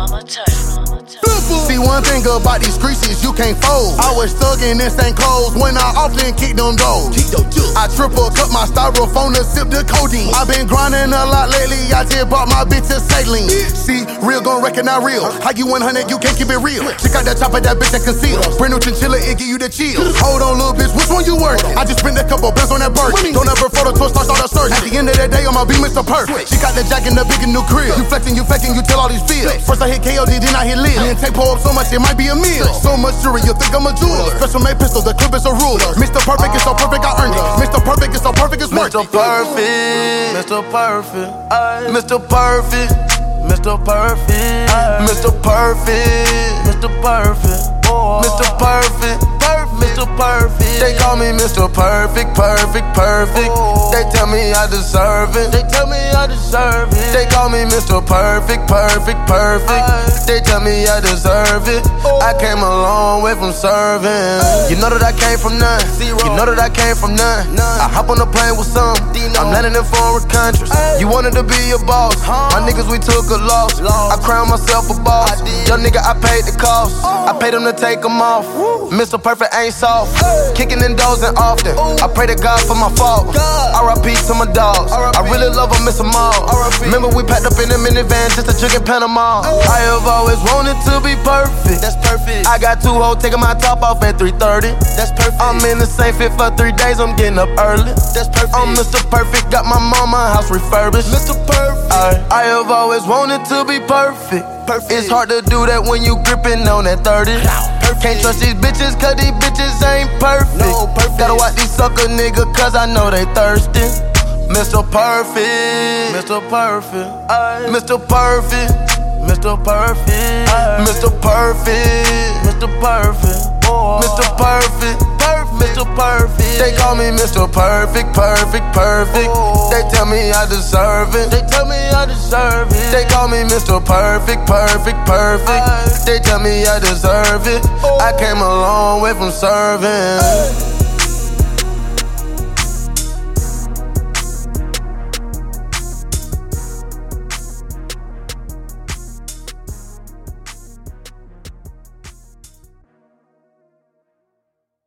See one thing about these creases, you can't fold. I was thuggin' in St. Clothes when I often kick them doors. I triple cut my styrofoam to sip the codeine. I been grinding a lot lately, I just bought my bitch a saline. See, real gon' recognize real. How you 100, you can't keep it real. Check out that chopper, that bitch that conceal. Brand new chinchilla, it give you the chills. Hold on, little bitch, which one you work? I just spent a couple bands on that bird. Don't ever photo to start a search. At the end of the day, I'ma be Mr. Perfect. She got the jack in the big and new crib. You flexing, you faking, you tell all these feels. First I hit KOD, then I hit Liz. Me and Tank pull up so much, it might be a meal. So much jewelry, you think I'm a jeweler. Special made pistol, the clip is a ruler. Mr. Perfect is so perfect, I earned it. Mr. Perfect is so perfect, it's worth it. Mr. Perfect, Mr. Perfect, Mr. Perfect, Mr. Perfect, Mr. Perfect, Mr. Perfect, Mr. Perfect, Mr. Perfect. They call me Mr. Perfect, perfect, perfect. They tell me I deserve it. They tell me I deserve it. They call me Mr. Perfect, perfect, perfect. They tell me I deserve it. I came a long way from serving. You know that I came from none. You know that I came from none. I hop on the plane with some. I'm landing in foreign countries. You wanted to be a boss. My niggas, we took a loss. I crowned myself a boss. Young nigga, I paid the cost. I paid them to take them off. Mr. Perfect ain't soft. Kicking and dozing often. I pray to God for my fault. R.I.P. to my dogs. I really love them, miss them all. Remember we packed up in a minivan just to drink in Panama. I have always wanted to be perfect. That's perfect. I got 2 hoes taking my top off at 3:30. That's perfect. I'm in the same fit for 3 days. I'm getting up early. That's perfect. I'm Mr. Perfect. Got my mama house refurbished. Mr. Perfect. I have always wanted to be perfect. It's hard to do that when you gripping on that 30. Can't trust these bitches cause these bitches ain't perfect. Gotta watch these sucker niggas cause I know they thirsty. Mr. Perfect, Mr. Perfect, Mr. Perfect, Mr. Perfect, Mr. Perfect, Mr. Perfect, Mr. Perfect, Mr. Perfect. They call me Mr. Perfect, perfect, perfect. They tell me I deserve it. They tell me I deserve it. They call me Mr. Perfect, perfect, perfect. They tell me I deserve it. I came a long way from serving.